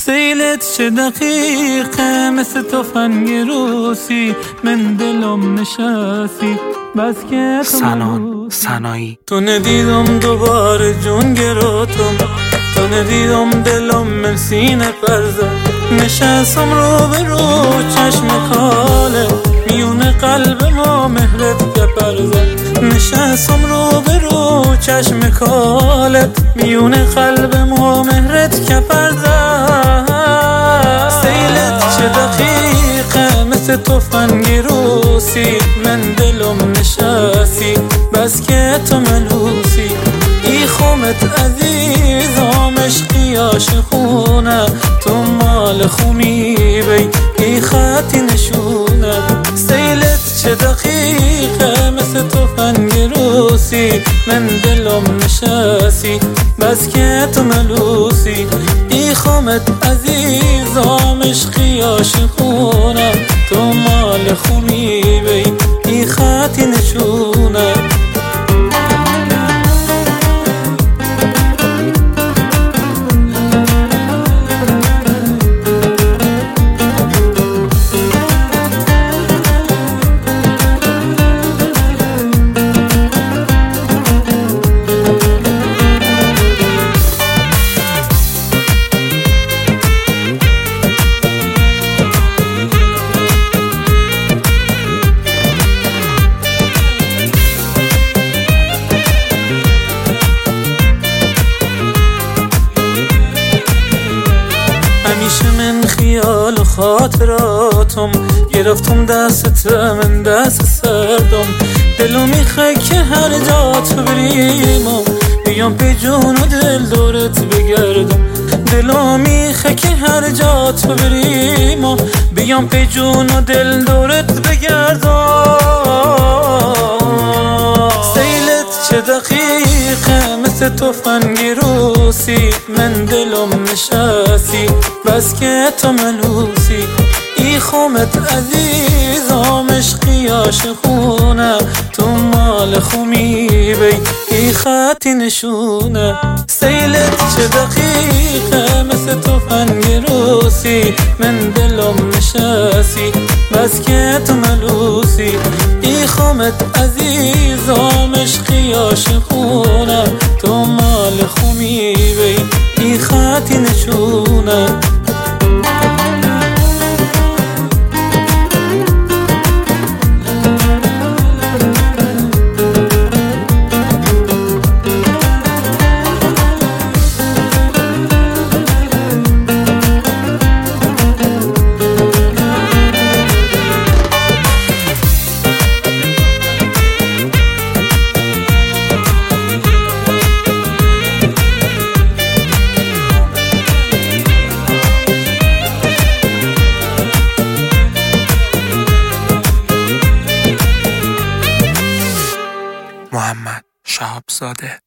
سیلت چه دقیقه مثل تفنگ روسی من دلم نشستی بس که سنان سنایی تو ندیدم دوباره جون گراتم تو ندیدم دلم من سینه پرزه نشستم رو به رو چشم خاله میونه قلب ما مهرت که پرزه نشستم رو به رو چشم خالت میونه قلب ما مهرت که پرزه سیلت چه دقیقه مثل تفنگ روسی من دلم نشستی بس که تو ملوسی ای خومت عزیزم عشقی عاشقونه تو مال خومی بی ای خطی نشونه سیلت چه دقیقه مثل تفنگ روسی من دلم نشستی بس که تو ملوسی ای خومت عزیزم عشقی عاشقونه تو مال خومی بی ای خطی نشونه همیشه من خیال و خاطراتم گرفتم دستت من دست سردم دلو میخواه که هر جا تو بریم بیام به جون و دل دورت بگردم دلو میخواه که هر جا تو بریم بیام به جون و دل دورت بگردم سیلت چه دقیقه مثل تفنگ روسی من دلم نشستی بس که تو ملوسی ای خومت عزیزم عشقی عاشقونه تو مال خومی بی ای خطی نشونه سیلت چه دقیقه مثل تفنگ روسی من دلم نشستی بس که تو ملوسی ای خومت عزیزم عشقی عاشقونه تو مال خومی بی ای خطی نشونه محمد شهابزاده.